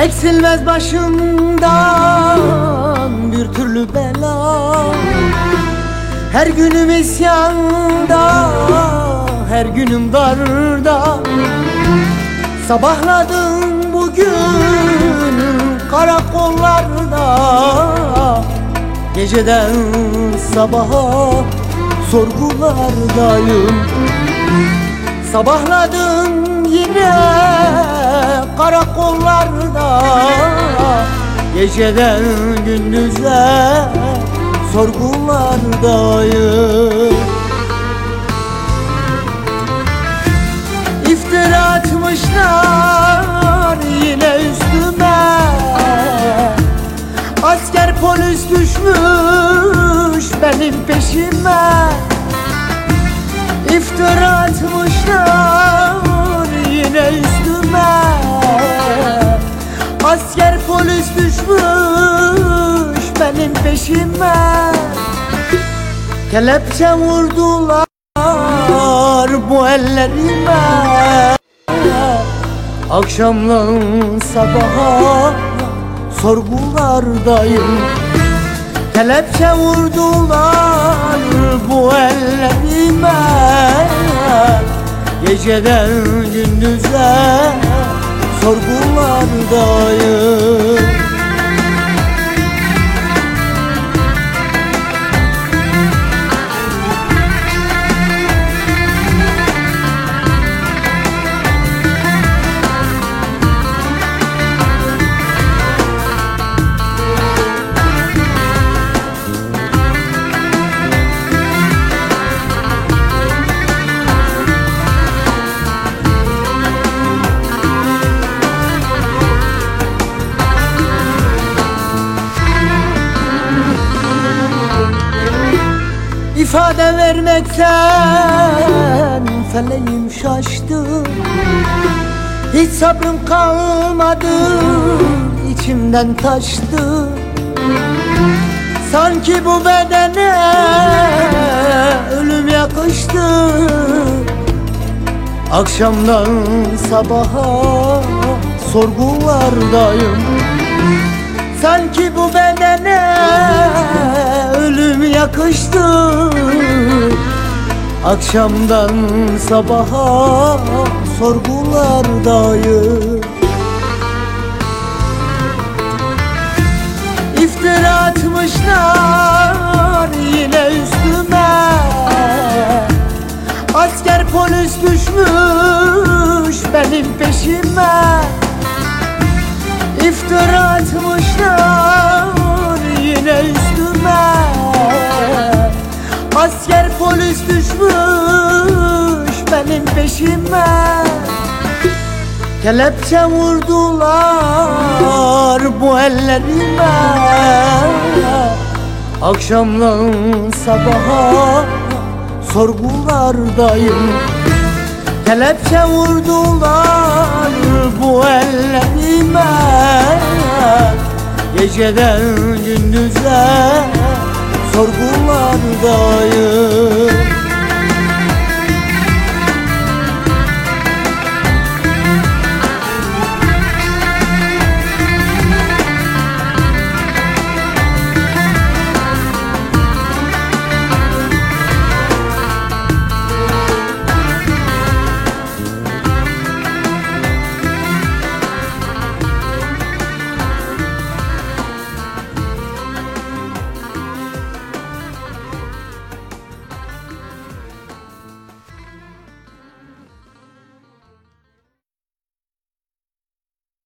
Eksilmez başımdan bir türlü bela. Her günüm isyanda, her günüm darda. Sabahladım bugün karakollarda. Geceden sabaha sorgulardayım. Sabahladım yine karakollarda. Geceden gündüze sorgulardayım. İftira atmışlar yine üstüme. Asker polis düşmüş benim peşime. İftira atmışlar yine üstüme. Asker polis düşmüş benim peşime. Kelepçe vurdular bu ellerime. Akşamdan sabaha sorgulardayım. Kelepçe vurdular bu ellerime. Geceden gündüze sorgulardayım. İfade vermekten feleğim şaştı. Hiç sabrım kalmadı, içimden taştı. Sanki bu bedene ölüm yakıştı. Akşamdan sabaha sorgulardayım. Sanki bu bedene ölüm yakıştı. Akşamdan sabaha sorgulardayım. İftira atmışlar yine üstüme. Asker polis düşmüş benim peşime. İftira atmışlar yine üstüme. Asker polis düşmüş benim peşime. Kelepçe vurdular bu ellerime. Akşamdan sabaha sorgulardayım. Kelepçe vurdular bu ellerime. Geceden gündüze sorgulardayım.